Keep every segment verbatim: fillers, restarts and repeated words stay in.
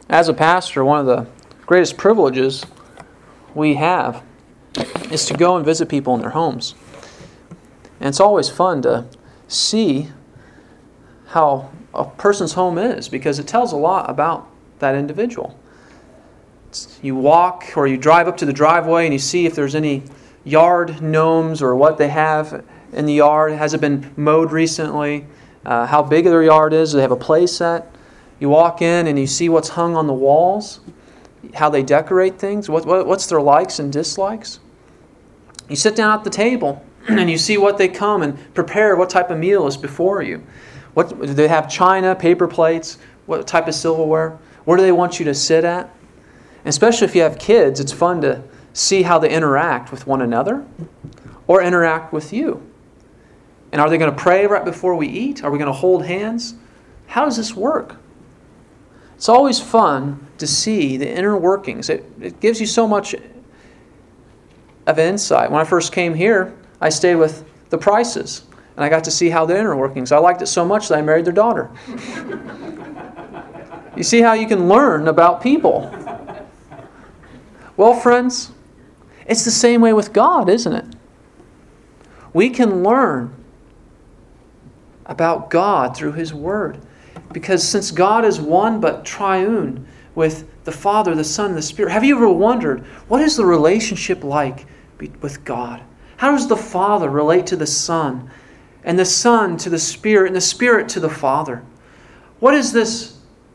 As a pastor, one of the greatest privileges we have is to go and visit people in their homes. And it's always fun to see how a person's home is, because it tells a lot about that individual. It's, you walk or you drive up to the driveway and you see if there's any yard gnomes or what they have in the yard. Has it been mowed recently? Uh, how big their yard is? Do they have a play set? You walk in and you see what's hung on the walls, how they decorate things, what, what what's their likes and dislikes. You sit down at the table and you see what they come and prepare, what type of meal is before you. What do they have? China, paper plates, what type of silverware? Where do they want you to sit at? And especially if you have kids, it's fun to see how they interact with one another or interact with you. And are they going to pray right before we eat? Are we going to hold hands? How does this work? It's always fun to see the inner workings. It, it gives you so much of insight. When I first came here, I stayed with the Prices, and I got to see how the inner workings. I liked it so much that I married their daughter. You see how you can learn about people. Well, friends, it's the same way with God, isn't it? We can learn about God through His Word. Because since God is one but triune with the Father, the Son, and the Spirit, have you ever wondered, what is the relationship like with God? How does the Father relate to the Son, and the Son to the Spirit, and the Spirit to the Father? What is this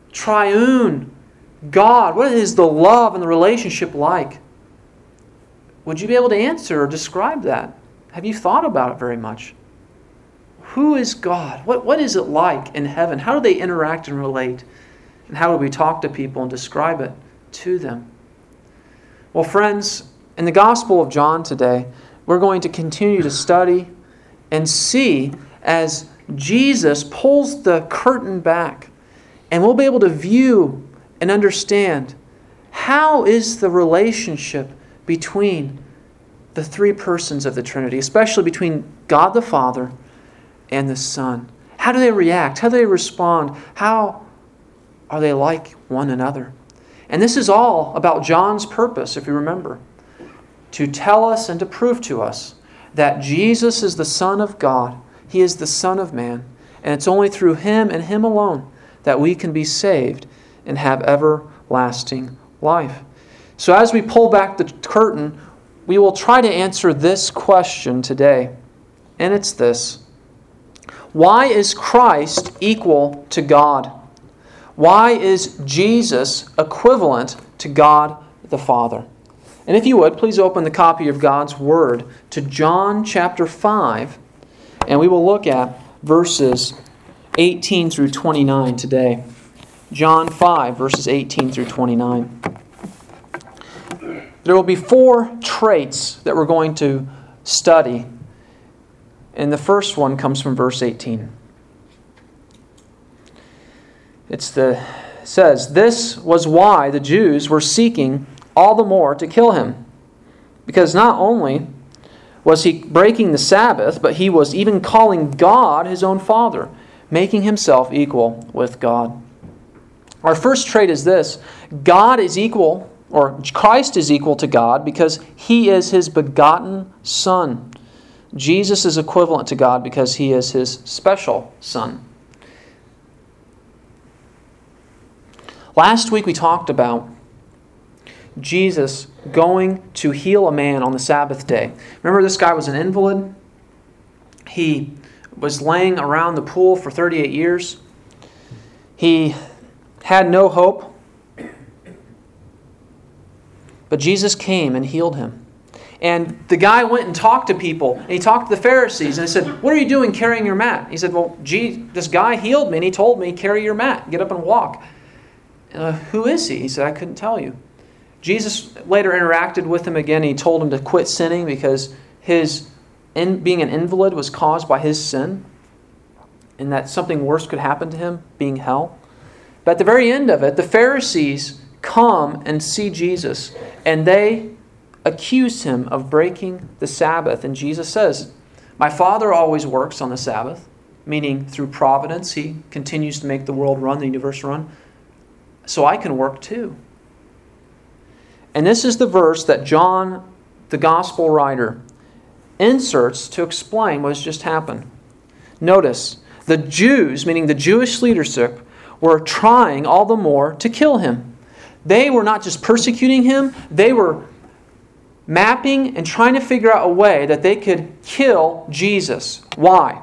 triune God? What is the love and the relationship like? Would you be able to answer or describe that? Have you thought about it very much? Who is God? What, what is it like in heaven? How do they interact and relate? And how do we talk to people and describe it to them? Well, friends, in the Gospel of John today, we're going to continue to study and see as Jesus pulls the curtain back, and we'll be able to view and understand how is the relationship between the three persons of the Trinity, especially between God the Father and the Son. How do they react? How do they respond? How are they like one another? And this is all about John's purpose, if you remember, to tell us and to prove to us that Jesus is the Son of God. He is the Son of Man. And it's only through Him and Him alone that we can be saved and have everlasting life. So as we pull back the curtain, we will try to answer this question today. And it's this: why is Christ equal to God? Why is Jesus equivalent to God the Father? And if you would, please open the copy of God's Word to John chapter five, and we will look at verses eighteen through twenty-nine today. John five, verses eighteen through twenty-nine. There will be four traits that we're going to study. And the first one comes from verse eighteen. It's the, it says, "This was why the Jews were seeking all the more to kill Him, because not only was He breaking the Sabbath, but He was even calling God His own Father, making Himself equal with God." Our first trait is this: God is equal, or Christ is equal to God because He is His begotten Son. Jesus is equivalent to God because He is His special Son. Last week we talked about Jesus going to heal a man on the Sabbath day. Remember, this guy was an invalid. He was laying around the pool for thirty-eight years. He had no hope. But Jesus came and healed him. And the guy went and talked to people. And he talked to the Pharisees. And they said, "What are you doing carrying your mat?" He said, "Well, gee, this guy healed me and he told me, carry your mat. Get up and walk." Uh, Who is he? He said, "I couldn't tell you." Jesus later interacted with him again. He told him to quit sinning because his in, being an invalid was caused by his sin. And that something worse could happen to him, being hell. But at the very end of it, the Pharisees come and see Jesus. And they accuse Him of breaking the Sabbath. And Jesus says, "My Father always works on the Sabbath," meaning through providence He continues to make the world run, the universe run. so I can work too. And this is the verse that John, the gospel writer, inserts to explain what has just happened. Notice, the Jews, meaning the Jewish leadership, were trying all the more to kill him. They were not just persecuting him, they were mapping and trying to figure out a way that they could kill Jesus. Why?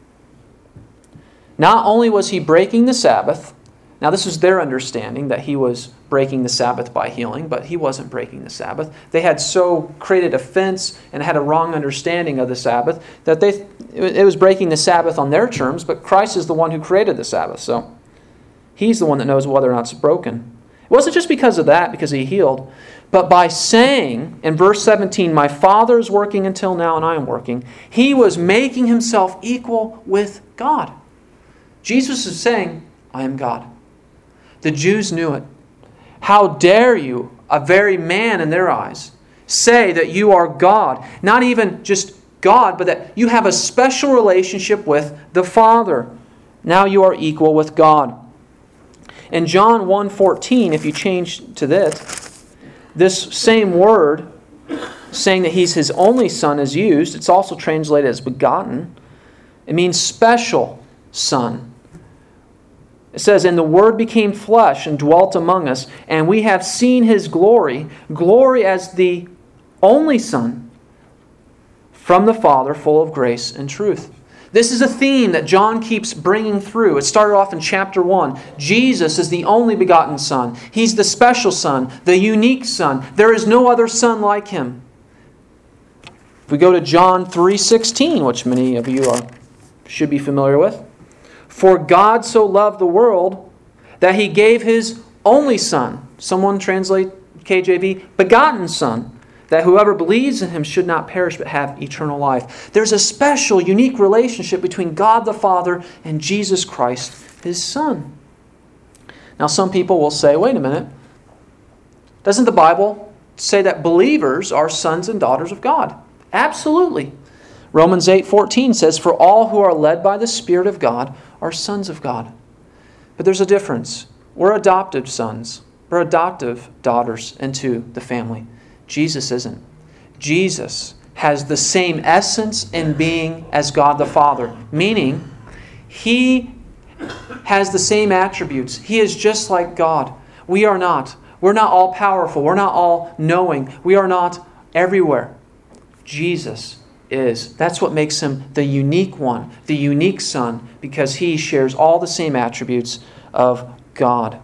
Not only was he breaking the Sabbath, now this is their understanding that he was breaking the Sabbath by healing, but he wasn't breaking the Sabbath. They had so created a fence and had a wrong understanding of the Sabbath that they it was breaking the Sabbath on their terms, but Christ is the one who created the Sabbath, so he's the one that knows whether or not it's broken. It wasn't just because of that, because he healed, but by saying in verse seventeen, my Father is working until now and I am working, he was making himself equal with God. Jesus is saying, I am God. The Jews knew it. How dare you, a very man in their eyes, say that you are God? Not even just God, but that you have a special relationship with the Father. Now you are equal with God. In John one fourteen, if you change to this, this same word, saying that He's His only Son, is used. It's also translated as begotten. It means special Son. It says, and the Word became flesh and dwelt among us, and we have seen His glory, glory as the only Son from the Father, full of grace and truth. This is a theme that John keeps bringing through. It started off in chapter one. Jesus is the only begotten Son. He's the special Son, the unique Son. There is no other Son like Him. If we go to John three sixteen, which many of you are should be familiar with. For God so loved the world that He gave His only Son. Someone translate K J V, begotten Son, that whoever believes in Him should not perish but have eternal life. There's a special, unique relationship between God the Father and Jesus Christ, His Son. Now some people will say, wait a minute, doesn't the Bible say that believers are sons and daughters of God? Absolutely. Romans eight fourteen says, for all who are led by the Spirit of God are sons of God. But there's a difference. We're adopted sons. We're adoptive daughters into the family. Jesus isn't. Jesus has the same essence and being as God the Father, meaning He has the same attributes. He is just like God. We are not. We're not all powerful. We're not all knowing. We are not everywhere. Jesus is. That's what makes Him the unique one, the unique Son, because He shares all the same attributes of God.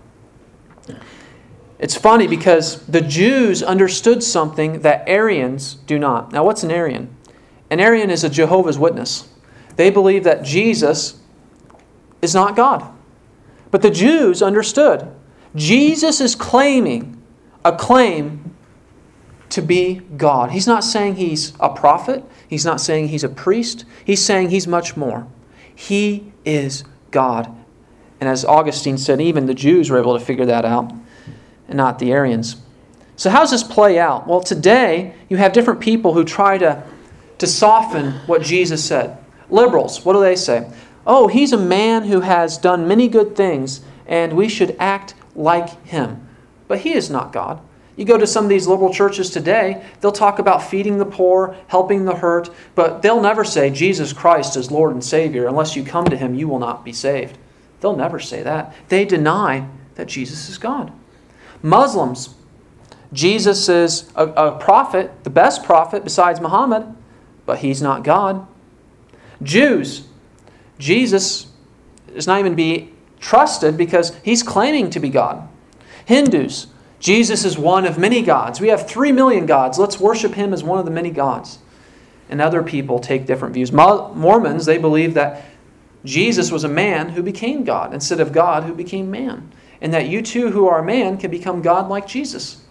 It's funny because the Jews understood something that Arians do not. Now, what's an Arian? An Arian is a Jehovah's Witness. They believe that Jesus is not God. But the Jews understood. Jesus is claiming a claim to be God. He's not saying He's a prophet. He's not saying He's a priest. He's saying He's much more. He is God. And as Augustine said, even the Jews were able to figure that out, and not the Arians. So how does this play out? Well, today you have different people who try to, to soften what Jesus said. Liberals, what do they say? Oh, He's a man who has done many good things, and we should act like Him. But He is not God. You go to some of these liberal churches today, they'll talk about feeding the poor, helping the hurt, but they'll never say Jesus Christ is Lord and Savior. Unless you come to Him, you will not be saved. They'll never say that. They deny that Jesus is God. Muslims, Jesus is a, a prophet, the best prophet besides Muhammad, but He's not God. Jews, Jesus is not even be trusted because He's claiming to be God. Hindus, Jesus is one of many gods. We have three million gods. Let's worship Him as one of the many gods. And other people take different views. Mormons, they believe that Jesus was a man who became God instead of God who became man. And that you too who are man can become God like Jesus.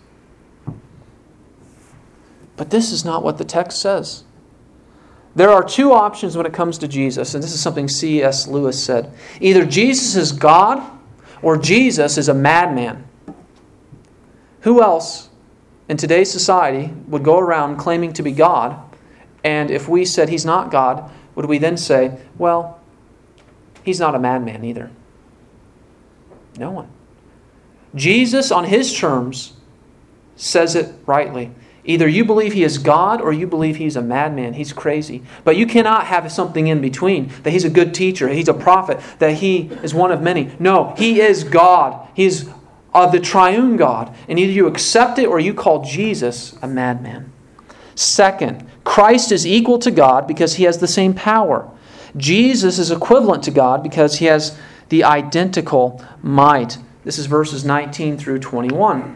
But this is not what the text says. There are two options when it comes to Jesus, and this is something C S Lewis said. Either Jesus is God or Jesus is a madman. Who else in today's society would go around claiming to be God, and if we said He's not God, would we then say, well, He's not a madman either? No one. Jesus, on His terms, says it rightly. Either you believe He is God or you believe He's a madman. He's crazy. But you cannot have something in between. That He's a good teacher. He's a prophet. That He is one of many. No, He is God. He is of the triune God. And either you accept it or you call Jesus a madman. Second, Christ is equal to God because He has the same power. Jesus is equivalent to God because He has the identical might. This is verses nineteen through twenty-one.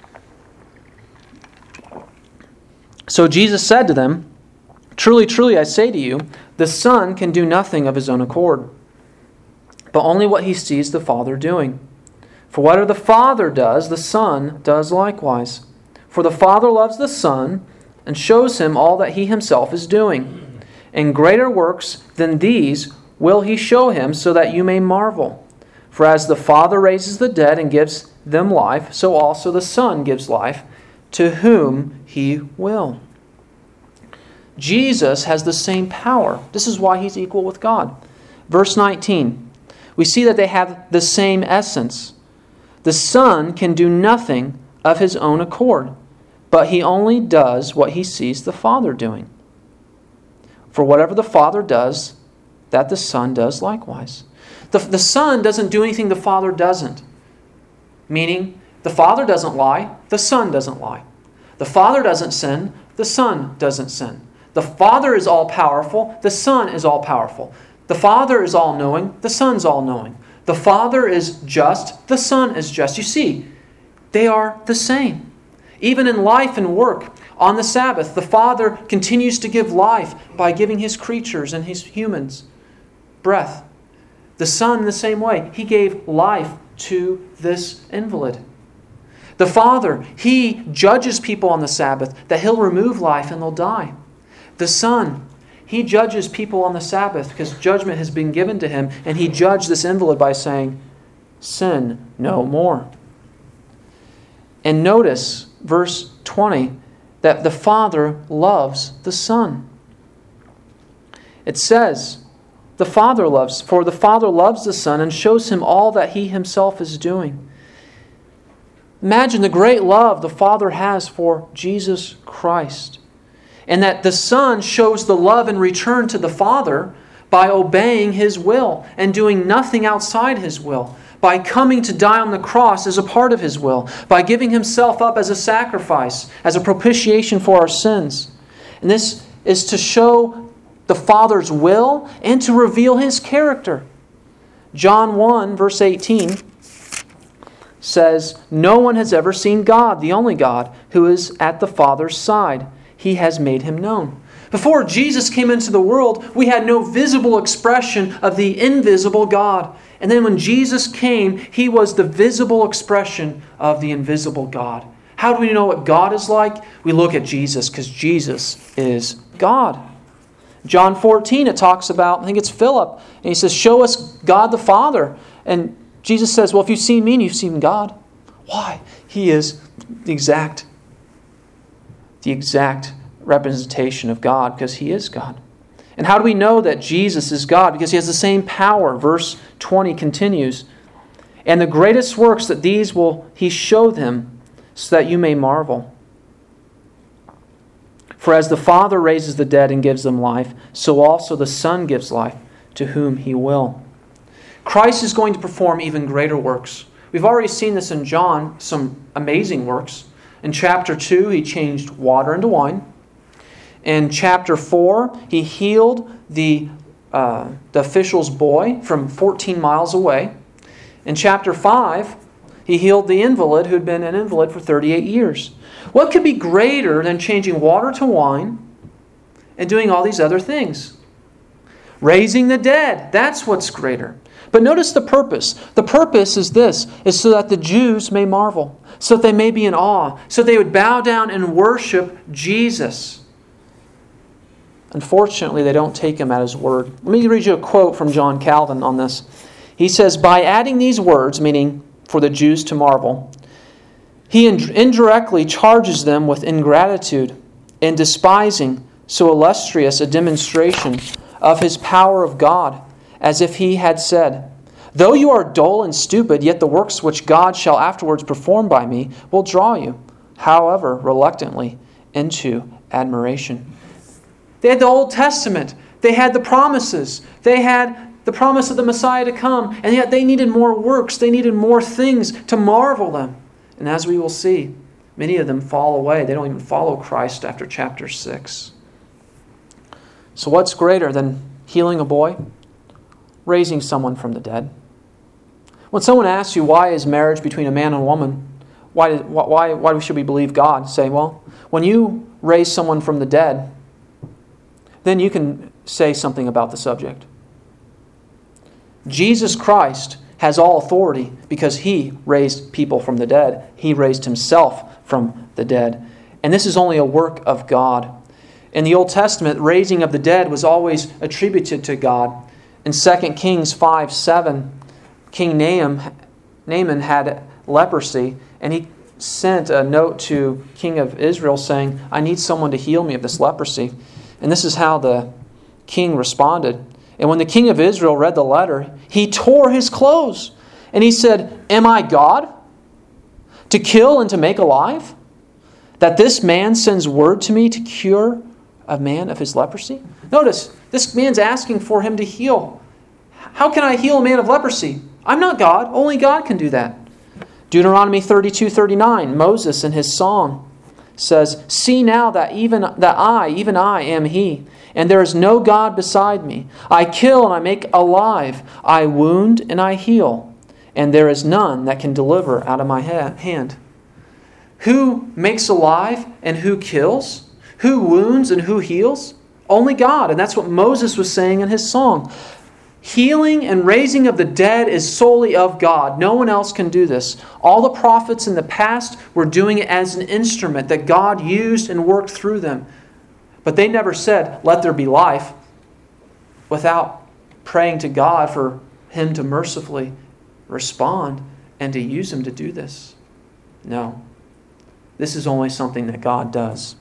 So Jesus said to them, "Truly, truly, I say to you, the Son can do nothing of His own accord, but only what He sees the Father doing. For whatever the Father does, the Son does likewise. For the Father loves the Son and shows Him all that He Himself is doing. And greater works than these will He show Him, so that you may marvel. For as the Father raises the dead and gives them life, so also the Son gives life to whom He will." Jesus has the same power. This is why He's equal with God. Verse nineteen, we see that they have the same essence. The Son can do nothing of His own accord, but He only does what He sees the Father doing. For whatever the Father does, that the Son does likewise. The, the Son doesn't do anything the Father doesn't. Meaning, the Father doesn't lie, the Son doesn't lie. The Father doesn't sin, the Son doesn't sin. The Father is all-powerful, the Son is all-powerful. The Father is all-knowing, the Son's all-knowing. The Father is just, the Son is just. You see, they are the same. Even in life and work, on the Sabbath, the Father continues to give life by giving His creatures and His humans breath. The Son, in the same way, He gave life to this invalid. The Father, He judges people on the Sabbath, that He'll remove life and they'll die. The Son, He judges people on the Sabbath because judgment has been given to Him, and He judged this invalid by saying, "Sin no more." And notice, verse twenty, that the Father loves the Son. It says, the Father loves, for the Father loves the Son and shows Him all that He Himself is doing. Imagine the great love the Father has for Jesus Christ. And that the Son shows the love in return to the Father by obeying His will and doing nothing outside His will. By coming to die on the cross as a part of His will. By giving Himself up as a sacrifice, as a propitiation for our sins. And this is to show the Father's will and to reveal His character. John one, verse eighteen says, "No one has ever seen God, the only God, who is at the Father's side. He has made Him known." Before Jesus came into the world, we had no visible expression of the invisible God. And then when Jesus came, He was the visible expression of the invisible God. How do we know what God is like? We look at Jesus, because Jesus is God. John fourteen, it talks about, I think it's Philip, and he says, "Show us God the Father." And Jesus says, "Well, if you've seen me, you've seen God." Why? He is the exact, the exact representation of God, because He is God. And how do we know that Jesus is God? Because He has the same power. Verse twenty continues, "And the greatest works that these will He show them, so that you may marvel. For as the Father raises the dead and gives them life, so also the Son gives life to whom He will." Christ is going to perform even greater works. We've already seen this in John, some amazing works. In chapter two, He changed water into wine. In chapter four, He healed the, uh, the official's boy from fourteen miles away. In chapter five, He healed the invalid who had been an invalid for thirty-eight years. What could be greater than changing water to wine and doing all these other things? Raising the dead, that's what's greater. But notice the purpose. The purpose is this, is so that the Jews may marvel, so that they may be in awe, so that they would bow down and worship Jesus. Unfortunately, they don't take Him at His word. Let me read you a quote from John Calvin on this. He says, "By adding these words," meaning for the Jews to marvel, He indirectly charges them with ingratitude and despising so illustrious a demonstration of His power of God, as if He had said, Though you are dull and stupid, yet the works which God shall afterwards perform by me will draw you, however reluctantly, into admiration. They had the Old Testament. They had the promises. They had the promise of the Messiah to come. And yet they needed more works. They needed more things to marvel them. And as we will see, many of them fall away. They don't even follow Christ after chapter six. So what's greater than healing a boy? Raising someone from the dead. When someone asks you, why is marriage between a man and a woman, why, why, why should we believe God? Say, well, when you raise someone from the dead, then you can say something about the subject. Jesus Christ has all authority because He raised people from the dead. He raised Himself from the dead. And this is only a work of God. In the Old Testament, raising of the dead was always attributed to God. In Second Kings five seven, King Naaman, Naaman had leprosy, and he sent a note to King of Israel saying, I need someone to heal me of this leprosy. And this is how the king responded. And when the king of Israel read the letter, he tore his clothes. And he said, am I God to kill and to make alive? That this man sends word to me to cure a man of his leprosy? Notice, this man's asking for him to heal. How can I heal a man of leprosy? I'm not God. Only God can do that. Deuteronomy thirty-two thirty-nine, Moses in his song says, see now that even that I, even I, am He, and there is no God beside me. I kill and I make alive. I wound and I heal, and there is none that can deliver out of my hand. Who makes alive and who kills? Who wounds and who heals? Only God. And that's what Moses was saying in his song. Healing and raising of the dead is solely of God. No one else can do this. All the prophets in the past were doing it as an instrument that God used and worked through them. But they never said, let there be life, without praying to God for Him to mercifully respond and to use Him to do this. No. This is only something that God does.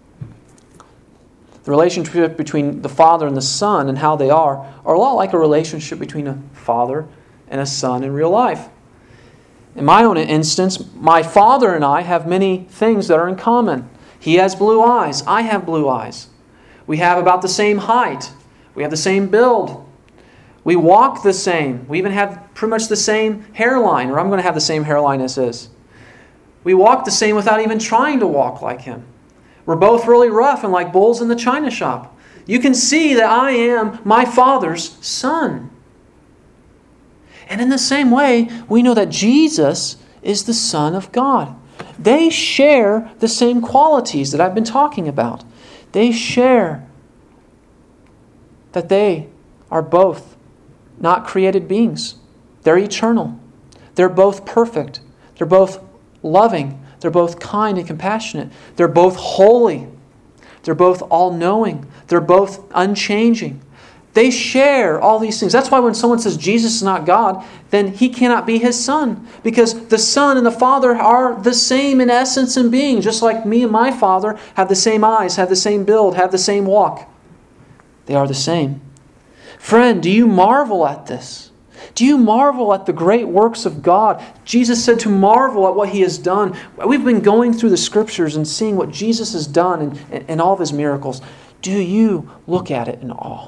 The relationship between the Father and the Son and how they are are a lot like a relationship between a father and a son in real life. In my own instance, my father and I have many things that are in common. He has blue eyes. I have blue eyes. We have about the same height. We have the same build. We walk the same. We even have pretty much the same hairline, or I'm going to have the same hairline as his. We walk the same without even trying to walk like him. We're both really rough and like bulls in the china shop. You can see that I am my Father's son. And in the same way, we know that Jesus is the Son of God. They share the same qualities that I've been talking about. They share that they are both not created beings. They're eternal. They're both perfect. They're both loving. They're both kind and compassionate. They're both holy. They're both all-knowing. They're both unchanging. They share all these things. That's why when someone says Jesus is not God, then He cannot be His Son. Because the Son and the Father are the same in essence and being. Just like me and my Father have the same eyes, have the same build, have the same walk. They are the same. Friend, do you marvel at this? Do you marvel at the great works of God? Jesus said to marvel at what He has done. We've been going through the Scriptures and seeing what Jesus has done and, and, and all of His miracles. Do you look at it in awe?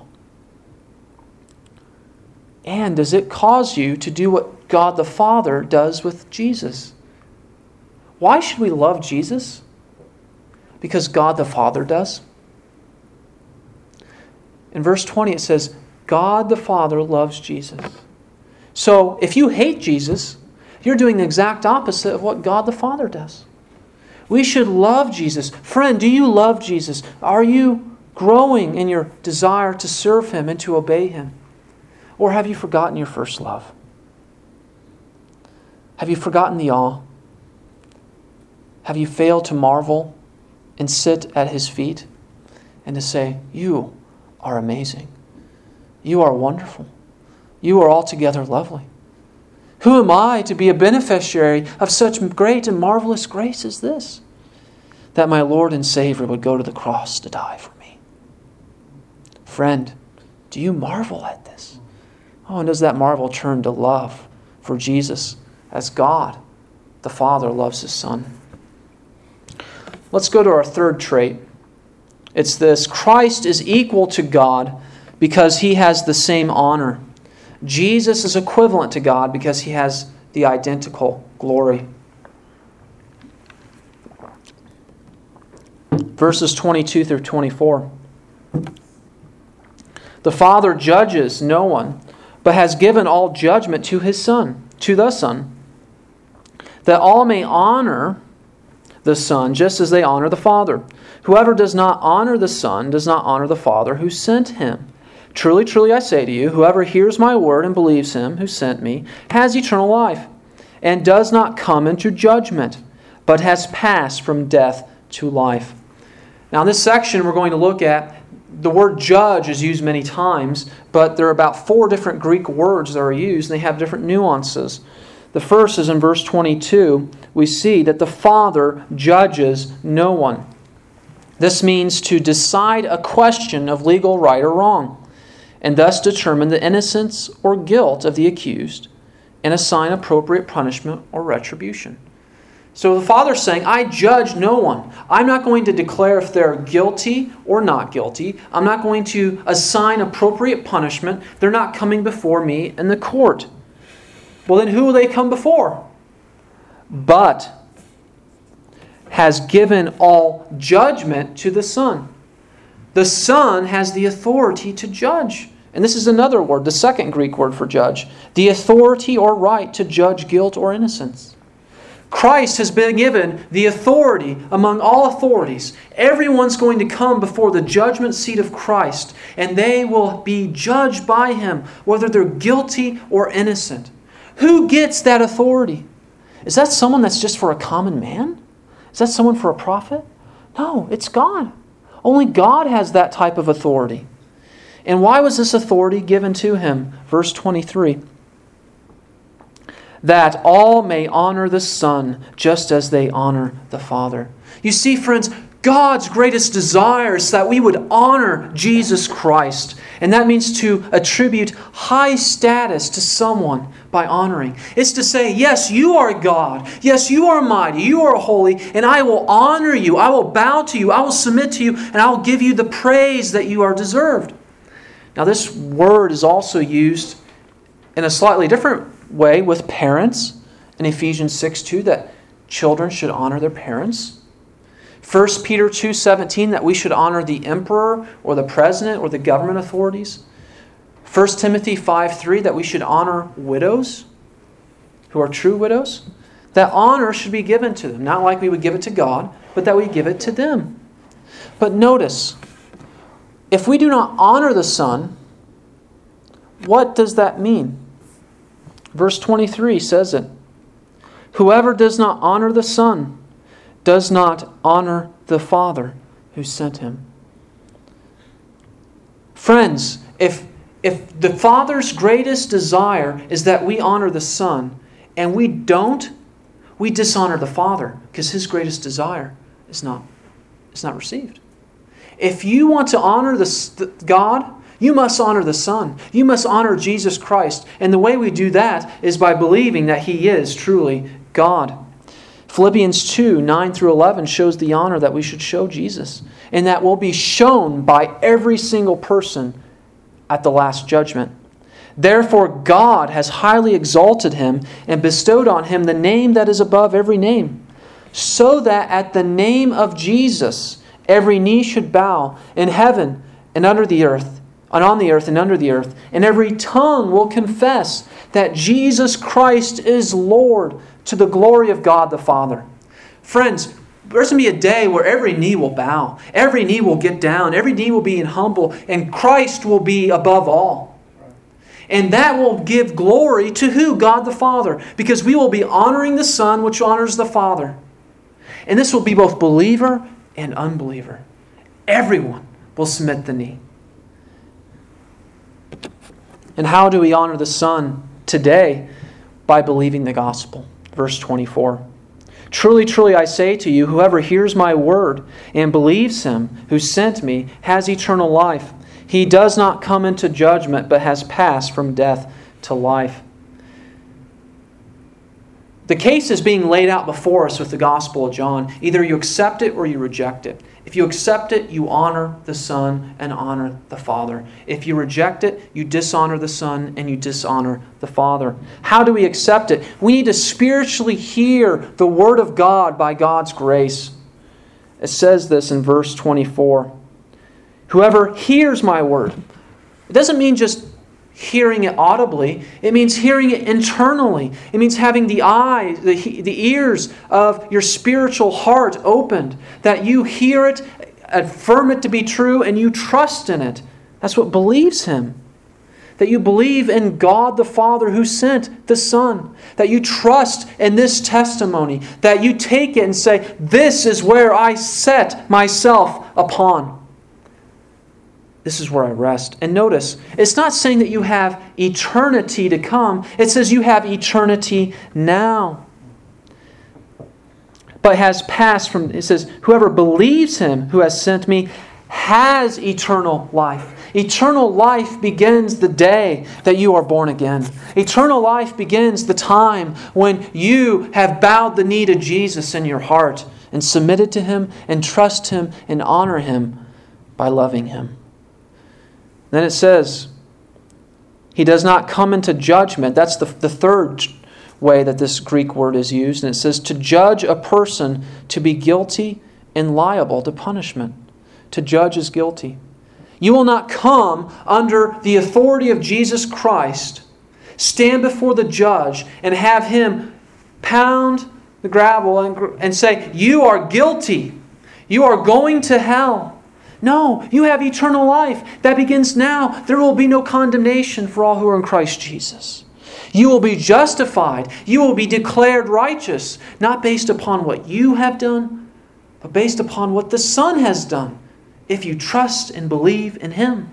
And does it cause you to do what God the Father does with Jesus? Why should we love Jesus? Because God the Father does. In verse twenty it says, God the Father loves Jesus. So if you hate Jesus, you're doing the exact opposite of what God the Father does. We should love Jesus. Friend, do you love Jesus? Are you growing in your desire to serve Him and to obey Him? Or have you forgotten your first love? Have you forgotten the awe? Have you failed to marvel and sit at His feet and to say, you are amazing. You are wonderful. You are altogether lovely. Who am I to be a beneficiary of such great and marvelous grace as this? That my Lord and Savior would go to the cross to die for me. Friend, do you marvel at this? Oh, and does that marvel turn to love for Jesus as God, the Father, loves His Son? Let's go to our third trait. It's this: Christ is equal to God because He has the same honor. Jesus is equivalent to God because He has the identical glory. Verses twenty-two through twenty-four. The Father judges no one, but has given all judgment to His Son, to the Son, that all may honor the Son just as they honor the Father. Whoever does not honor the Son does not honor the Father who sent Him. Truly, truly, I say to you, whoever hears my word and believes Him who sent me has eternal life, and does not come into judgment, but has passed from death to life. Now, in this section, we're going to look at the word judge is used many times, but there are about four different Greek words that are used, and they have different nuances. The first is in verse twenty-two. We see that the Father judges no one. This means to decide a question of legal right or wrong, and thus determine the innocence or guilt of the accused, and assign appropriate punishment or retribution. So the Father's saying, I judge no one. I'm not going to declare if they're guilty or not guilty. I'm not going to assign appropriate punishment. They're not coming before me in the court. Well, then who will they come before? But has given all judgment to the Son. The Son has the authority to judge. And this is another word, the second Greek word for judge. The authority or right to judge guilt or innocence. Christ has been given the authority among all authorities. Everyone's going to come before the judgment seat of Christ, and they will be judged by Him, whether they're guilty or innocent. Who gets that authority? Is that someone that's just for a common man? Is that someone for a prophet? No, it's God. Only God has that type of authority. And why was this authority given to Him? Verse twenty-three. That all may honor the Son just as they honor the Father. You see, friends, God's greatest desire is that we would honor Jesus Christ. And that means to attribute high status to someone by honoring. It's to say, yes, you are God. Yes, you are mighty. You are holy. And I will honor you. I will bow to you. I will submit to you. And I will give you the praise that you are deserved. Now, this word is also used in a slightly different way with parents in Ephesians six two, that children should honor their parents. First Peter two seventeen, that we should honor the emperor or the president or the government authorities. First Timothy five three, that we should honor widows who are true widows. That honor should be given to them, not like we would give it to God, but that we give it to them. But notice, if we do not honor the Son, what does that mean? Verse twenty-three says it. Whoever does not honor the Son does not honor the Father who sent Him. Friends, if, if the Father's greatest desire is that we honor the Son, and we don't, we dishonor the Father, because His greatest desire is not, is not received. If you want to honor the, the God, you must honor the Son. You must honor Jesus Christ. And the way we do that is by believing that He is truly God. Philippians two, nine through eleven shows the honor that we should show Jesus. And that will be shown by every single person at the last judgment. Therefore God has highly exalted Him and bestowed on Him the name that is above every name, so that at the name of Jesus every knee should bow in heaven and under the earth, and on the earth and under the earth, and every tongue will confess that Jesus Christ is Lord, to the glory of God the Father. Friends, there's going to be a day where every knee will bow, every knee will get down, every knee will be in humble, and Christ will be above all. And that will give glory to who? God the Father, because we will be honoring the Son, which honors the Father. And this will be both believer and unbeliever. Everyone will submit the knee. And how do we honor the Son today? By believing the gospel. Verse twenty-four. Truly, truly, I say to you, whoever hears my word and believes Him who sent me has eternal life. He does not come into judgment, but has passed from death to life. The case is being laid out before us with the Gospel of John. Either you accept it or you reject it. If you accept it, you honor the Son and honor the Father. If you reject it, you dishonor the Son and you dishonor the Father. How do we accept it? We need to spiritually hear the Word of God by God's grace. It says this in verse twenty-four. Whoever hears my word. It doesn't mean just hearing it audibly. It means hearing it internally. It means having the eyes, the, the ears of your spiritual heart opened, that you hear it, affirm it to be true, and you trust in it. That's what believes Him. That you believe in God the Father who sent the Son. That you trust in this testimony. That you take it and say, this is where I set myself upon. This is where I rest. And notice, it's not saying that you have eternity to come. It says you have eternity now. But has passed from, it says, whoever believes Him who has sent me has eternal life. Eternal life begins the day that you are born again. Eternal life begins the time when you have bowed the knee to Jesus in your heart and submitted to Him and trust Him and honor Him by loving Him. Then it says, He does not come into judgment. That's the, the third way that this Greek word is used. And it says to judge a person to be guilty and liable to punishment. To judge is guilty. You will not come under the authority of Jesus Christ, stand before the judge, and have him pound the gravel and, and say, you are guilty. You are going to hell. No, you have eternal life. That begins now. There will be no condemnation for all who are in Christ Jesus. You will be justified. You will be declared righteous, not based upon what you have done, but based upon what the Son has done, if you trust and believe in Him.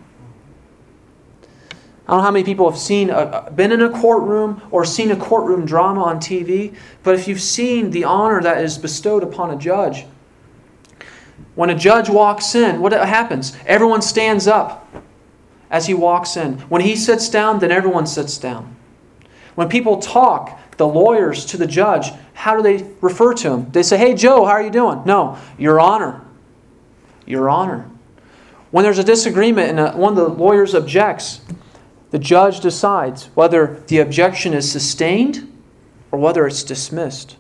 I don't know how many people have seen a, been in a courtroom or seen a courtroom drama on T V, but if you've seen the honor that is bestowed upon a judge, when a judge walks in, what happens? Everyone stands up as he walks in. When he sits down, then everyone sits down. When people talk, the lawyers to the judge, how do they refer to him? They say, hey, Joe, how are you doing? No, Your Honor. Your Honor. When there's a disagreement and a, one of the lawyers objects, the judge decides whether the objection is sustained or whether it's dismissed.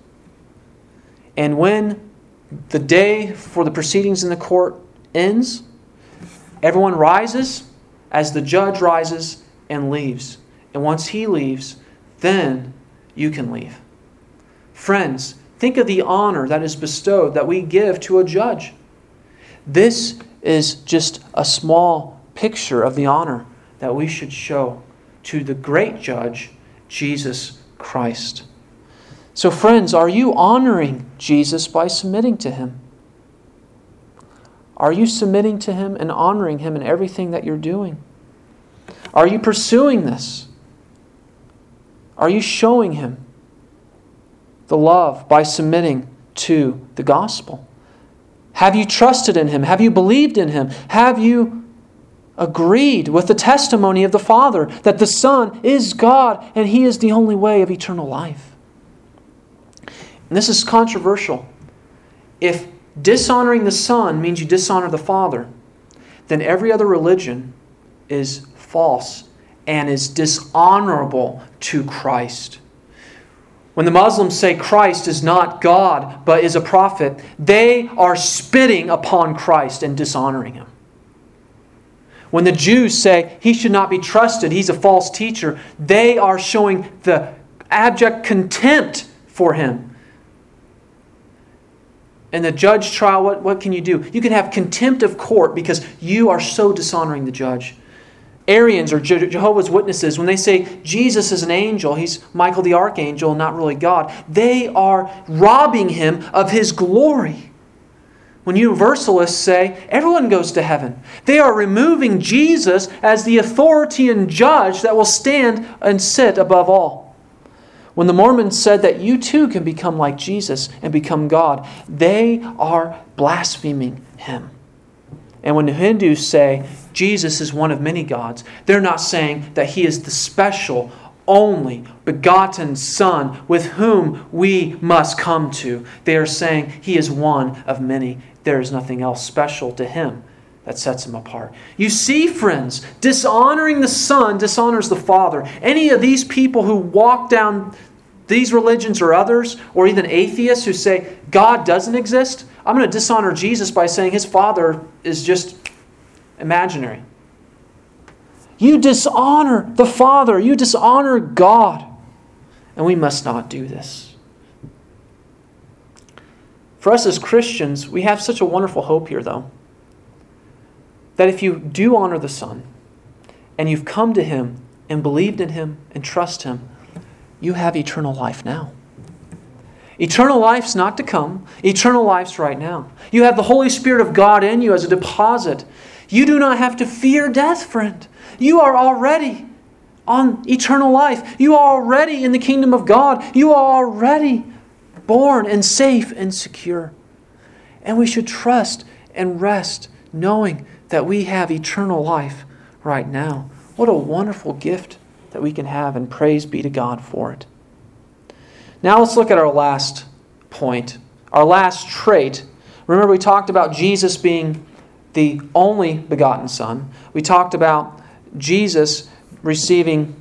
And when the day for the proceedings in the court ends, everyone rises as the judge rises and leaves. And once he leaves, then you can leave. Friends, think of the honor that is bestowed that we give to a judge. This is just a small picture of the honor that we should show to the great judge, Jesus Christ. So friends, are you honoring Jesus by submitting to Him? Are you submitting to Him and honoring Him in everything that you're doing? Are you pursuing this? Are you showing Him the love by submitting to the gospel? Have you trusted in Him? Have you believed in Him? Have you agreed with the testimony of the Father that the Son is God and He is the only way of eternal life? And this is controversial. If dishonoring the Son means you dishonor the Father, then every other religion is false and is dishonorable to Christ. When the Muslims say Christ is not God but is a prophet, they are spitting upon Christ and dishonoring Him. When the Jews say He should not be trusted, He's a false teacher, they are showing the abject contempt for Him. In the judge trial, what, what can you do? You can have contempt of court because you are so dishonoring the judge. Arians or Je- Jehovah's Witnesses, when they say Jesus is an angel, He's Michael the Archangel, not really God, they are robbing Him of His glory. When Universalists say everyone goes to heaven, they are removing Jesus as the authority and judge that will stand and sit above all. When the Mormons said that you too can become like Jesus and become God, they are blaspheming Him. And when the Hindus say Jesus is one of many gods, they're not saying that He is the special, only begotten Son with whom we must come to. They are saying He is one of many. There is nothing else special to Him that sets Him apart. You see, friends, dishonoring the Son dishonors the Father. Any of these people who walk down these religions or others, or even atheists who say God doesn't exist, I'm going to dishonor Jesus by saying His Father is just imaginary. You dishonor the Father. You dishonor God. And we must not do this. For us as Christians, we have such a wonderful hope here, though, that if you do honor the Son, and you've come to Him and believed in Him and trust Him, you have eternal life now. Eternal life's not to come. Eternal life's right now. You have the Holy Spirit of God in you as a deposit. You do not have to fear death, friend. You are already on eternal life. You are already in the kingdom of God. You are already born and safe and secure. And we should trust and rest knowing that we have eternal life right now. What a wonderful gift that we can have, and praise be to God for it. Now let's look at our last point, our last trait. Remember, we talked about Jesus being the only begotten Son. We talked about Jesus receiving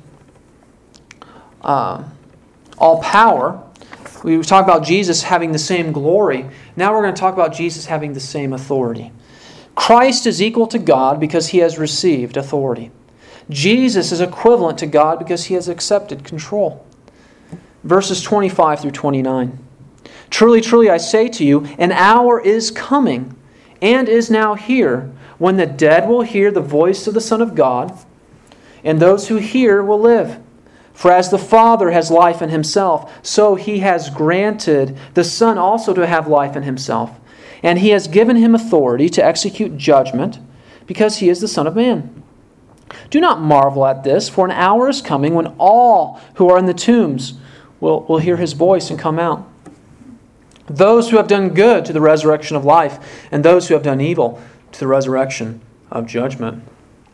uh, all power. We talked about Jesus having the same glory. Now we're going to talk about Jesus having the same authority. Christ is equal to God because He has received authority. Jesus is equivalent to God because He has accepted control. Verses twenty-five through twenty-nine. Truly, truly, I say to you, an hour is coming and is now here when the dead will hear the voice of the Son of God, and those who hear will live. For as the Father has life in Himself, so He has granted the Son also to have life in Himself. And He has given Him authority to execute judgment, because He is the Son of Man. Do not marvel at this, for an hour is coming when all who are in the tombs will, will hear His voice and come out. Those who have done good to the resurrection of life, and those who have done evil to the resurrection of judgment.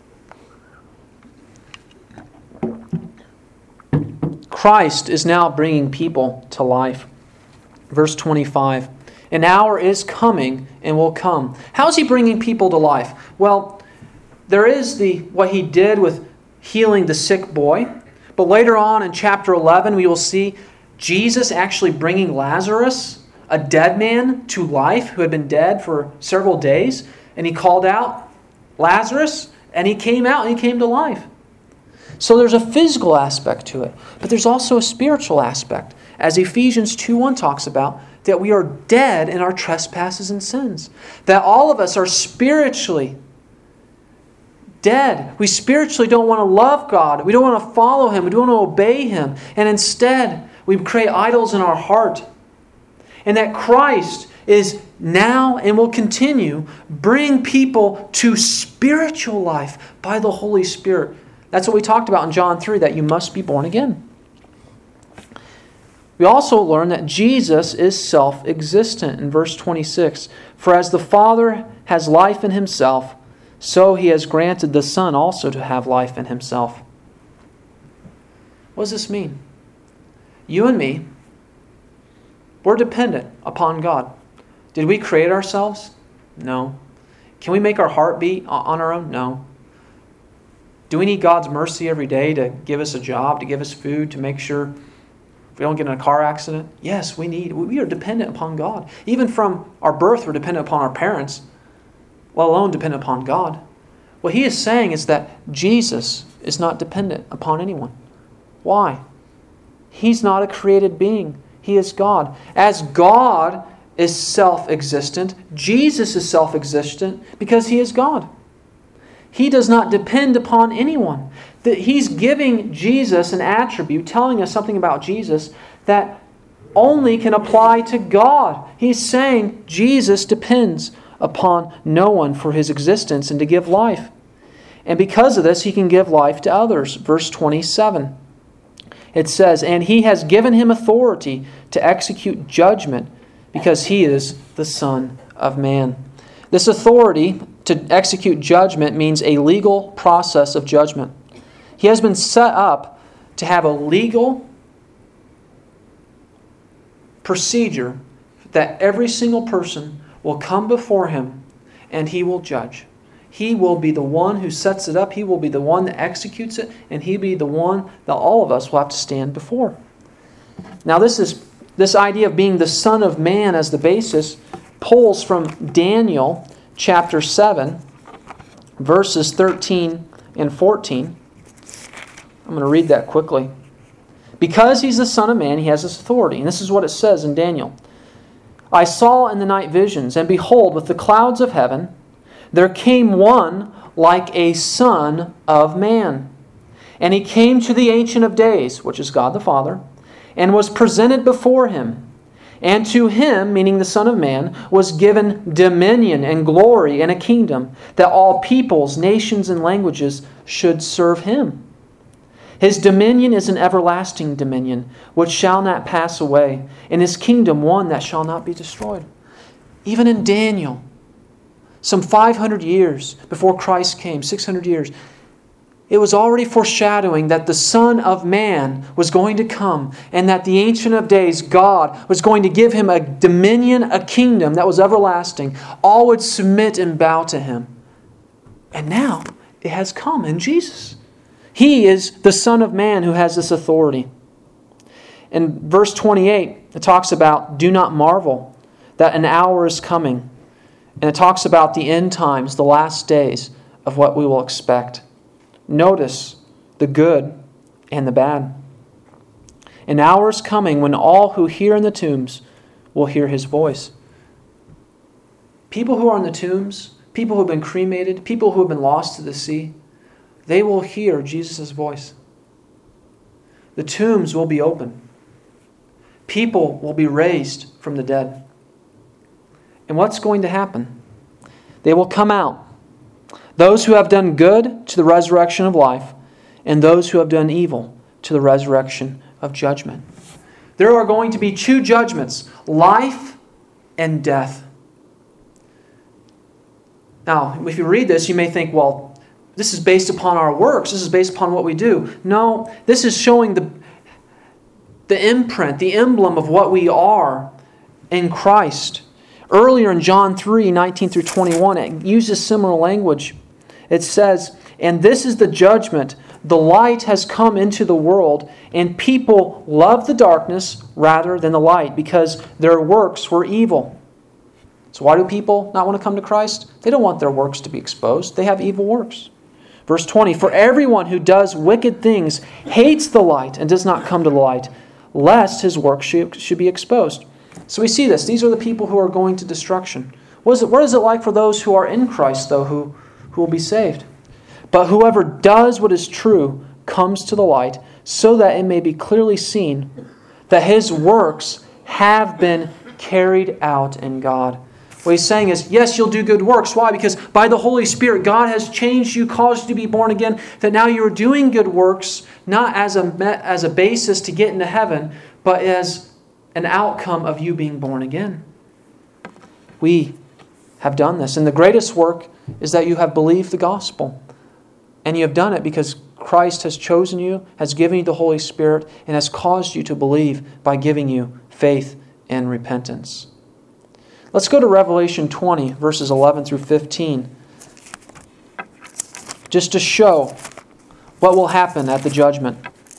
Christ is now bringing people to life. Verse twenty-five. An hour is coming and will come. How is He bringing people to life? Well, there is the what He did with healing the sick boy. But later on in chapter eleven, we will see Jesus actually bringing Lazarus, a dead man, to life who had been dead for several days. And He called out Lazarus, and he came out and he came to life. So there's a physical aspect to it, but there's also a spiritual aspect. As Ephesians two one talks about, that we are dead in our trespasses and sins. That all of us are spiritually dead. We spiritually don't want to love God. We don't want to follow Him. We don't want to obey Him. And instead, we create idols in our heart. And that Christ is now and will continue bring people to spiritual life by the Holy Spirit. That's what we talked about in John three, that you must be born again. We also learn that Jesus is self-existent in verse twenty-six. For as the Father has life in Himself, so He has granted the Son also to have life in Himself. What does this mean? You and me, we're dependent upon God. Did we create ourselves? No. Can we make our heart beat on our own? No. Do we need God's mercy every day to give us a job, to give us food, to make sure we don't get in a car accident? Yes, we need. We are dependent upon God. Even from our birth, we're dependent upon our parents, let alone dependent upon God. What He is saying is that Jesus is not dependent upon anyone. Why? He's not a created being. He is God. As God is self-existent, Jesus is self-existent because He is God. He does not depend upon anyone. That He's giving Jesus an attribute, telling us something about Jesus that only can apply to God. He's saying Jesus depends upon no one for His existence and to give life. And because of this, He can give life to others. Verse twenty-seven. It says, and He has given Him authority to execute judgment because He is the Son of Man. This authority to execute judgment means a legal process of judgment. He has been set up to have a legal procedure that every single person will come before Him and He will judge. He will be the one who sets it up. He will be the one that executes it. And He'll be the one that all of us will have to stand before. Now this is this idea of being the Son of Man as the basis pulls from Daniel chapter seven, verses thirteen and fourteen. I'm going to read that quickly. Because He's the Son of Man, He has this authority. And this is what it says in Daniel. I saw in the night visions, and behold, with the clouds of heaven, there came one like a Son of Man. And He came to the Ancient of Days, which is God the Father, and was presented before Him. And to Him, meaning the Son of Man, was given dominion and glory and a kingdom, that all peoples, nations, and languages should serve Him. His dominion is an everlasting dominion, which shall not pass away, and His kingdom one that shall not be destroyed. Even in Daniel, some five hundred years before Christ came, six hundred years, it was already foreshadowing that the Son of Man was going to come, and that the Ancient of Days, God, was going to give Him a dominion, a kingdom that was everlasting. All would submit and bow to Him. And now it has come in Jesus. He is the Son of Man who has this authority. In verse twenty-eight, it talks about, do not marvel that an hour is coming. And it talks about the end times, the last days of what we will expect. Notice the good and the bad. An hour is coming when all who hear in the tombs will hear His voice. People who are in the tombs, people who have been cremated, people who have been lost to the sea, they will hear Jesus' voice. The tombs will be open. People will be raised from the dead. And what's going to happen? They will come out. Those who have done good to the resurrection of life, and those who have done evil to the resurrection of judgment. There are going to be two judgments, life and death. Now, if you read this, you may think, well, this is based upon our works. This is based upon what we do. No, this is showing the, the imprint, the emblem of what we are in Christ. Earlier in John three, nineteen through twenty-one, it uses similar language. It says, and this is the judgment. The light has come into the world, and people love the darkness rather than the light, because their works were evil. So why do people not want to come to Christ? They don't want their works to be exposed. They have evil works. Verse twenty, for everyone who does wicked things hates the light and does not come to the light, lest his work should, should be exposed. So we see this. These are the people who are going to destruction. What is it, what is it like for those who are in Christ, though, who, who will be saved? But whoever does what is true comes to the light, so that it may be clearly seen that his works have been carried out in God. What he's saying is, yes, you'll do good works. Why? Because by the Holy Spirit, God has changed you, caused you to be born again, that now you're doing good works, not as a, as a basis to get into heaven, but as an outcome of you being born again. We have done this. And the greatest work is that you have believed the gospel. And you have done it because Christ has chosen you, has given you the Holy Spirit, and has caused you to believe by giving you faith and repentance. Let's go to Revelation twenty, verses eleven through fifteen, just to show what will happen at the judgment.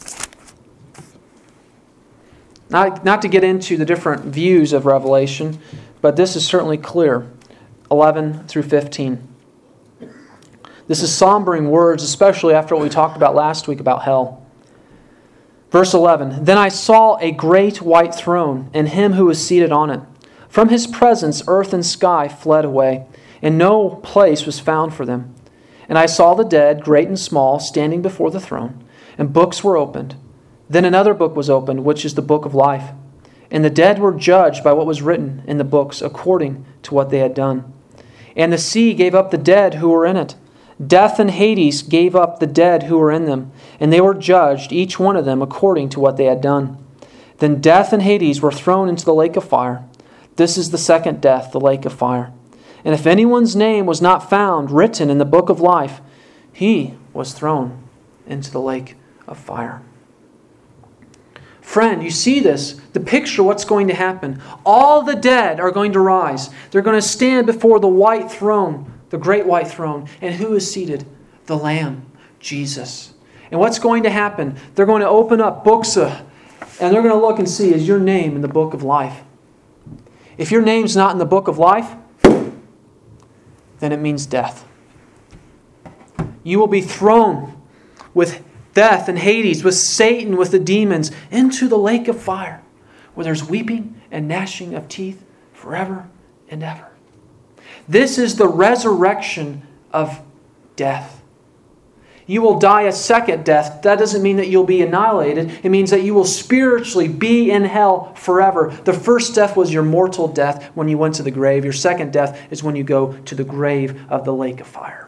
Not, not to get into the different views of Revelation, but this is certainly clear. eleven through fifteen. This is sombering words, especially after what we talked about last week about hell. Verse eleven, then I saw a great white throne, and Him who was seated on it. From His presence earth and sky fled away, and no place was found for them. And I saw the dead, great and small, standing before the throne, and books were opened. Then another book was opened, which is the book of life. And the dead were judged by what was written in the books, according to what they had done. And the sea gave up the dead who were in it. Death and Hades gave up the dead who were in them, and they were judged, each one of them, according to what they had done. Then death and Hades were thrown into the lake of fire. This is the second death, the lake of fire. And if anyone's name was not found written in the book of life, he was thrown into the lake of fire. Friend, you see this, the picture of what's going to happen. All the dead are going to rise. They're going to stand before the white throne, the great white throne. And who is seated? The Lamb, Jesus. And what's going to happen? They're going to open up books of, and they're going to look and see, is your name in the book of life? If your name's not in the book of life, then it means death. You will be thrown with death and Hades, with Satan, with the demons, into the lake of fire, where there's weeping and gnashing of teeth forever and ever. This is the resurrection of death. You will die a second death. That doesn't mean that you'll be annihilated. It means that you will spiritually be in hell forever. The first death was your mortal death when you went to the grave. Your second death is when you go to the grave of the lake of fire.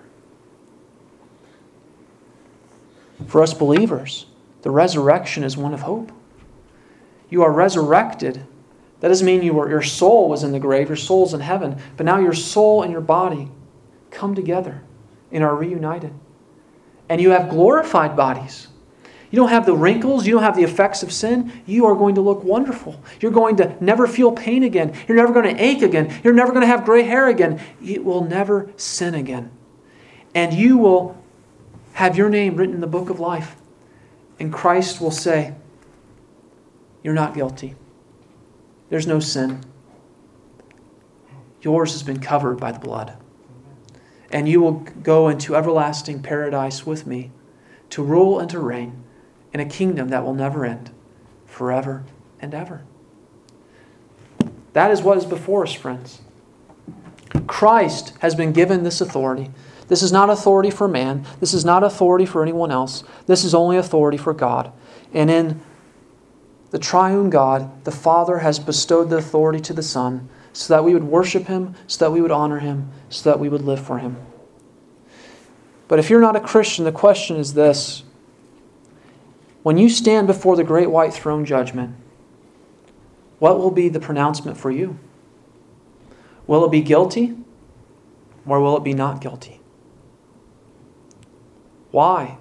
For us believers, the resurrection is one of hope. You are resurrected. That doesn't mean you were, your soul was in the grave, your soul's in heaven, but now your soul and your body come together and are reunited. And you have glorified bodies. You don't have the wrinkles, you don't have the effects of sin. You are going to look wonderful. You're going to never feel pain again. You're never going to ache again. You're never going to have gray hair again. You will never sin again. And you will have your name written in the book of life. And Christ will say, you're not guilty. There's no sin. Yours has been covered by the blood. And you will go into everlasting paradise with me to rule and to reign in a kingdom that will never end, forever and ever. That is what is before us, friends. Christ has been given this authority. This is not authority for man. This is not authority for anyone else. This is only authority for God. And in the triune God, the Father has bestowed the authority to the Son so that we would worship Him, so that we would honor Him, so that we would live for Him. But if you're not a Christian, the question is this. When you stand before the great white throne judgment, what will be the pronouncement for you? Will it be guilty, or will it be not guilty? Why?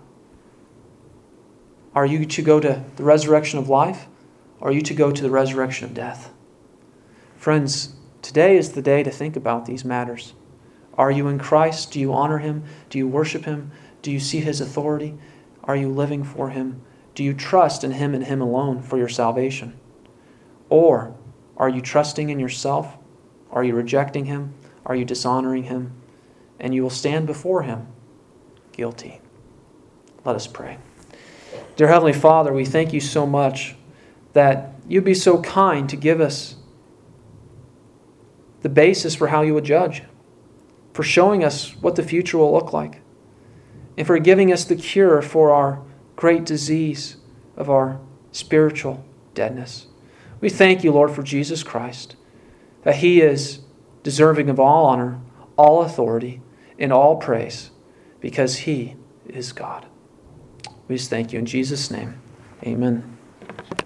Are you to go to the resurrection of life, or are you to go to the resurrection of death? Friends, today is the day to think about these matters. Are you in Christ? Do you honor Him? Do you worship Him? Do you see His authority? Are you living for Him? Do you trust in Him and Him alone for your salvation? Or are you trusting in yourself? Are you rejecting Him? Are you dishonoring Him? And you will stand before Him guilty. Let us pray. Dear Heavenly Father, we thank You so much that You'd be so kind to give us the basis for how You would judge, for showing us what the future will look like, and for giving us the cure for our great disease of our spiritual deadness. We thank You, Lord, for Jesus Christ, that He is deserving of all honor, all authority, and all praise, because He is God. We just thank You in Jesus' name. Amen.